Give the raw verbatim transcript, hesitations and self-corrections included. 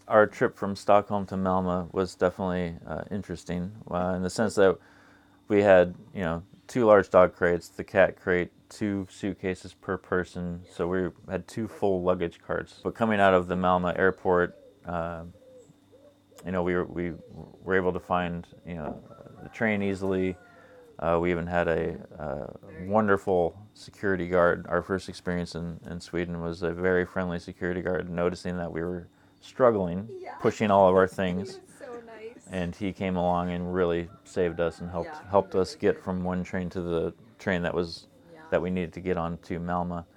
our trip from Stockholm to Malmö was definitely uh, interesting uh, in the sense that we had, you know, two large dog crates, the cat crate, two suitcases per person, so we had two full luggage carts. But coming out of the Malmö airport, uh, you know, we were, we were able to find, you know, the train easily. Uh, we even had a, uh wonderful security guard. Our first experience in, in Sweden was a very friendly security guard, noticing that we were struggling, Yeah. pushing all of our He things, was so nice. and he came along and really saved us and helped Yeah, he helped really us get did. from one train to the train that was Yeah. that we needed to get on to Malmö.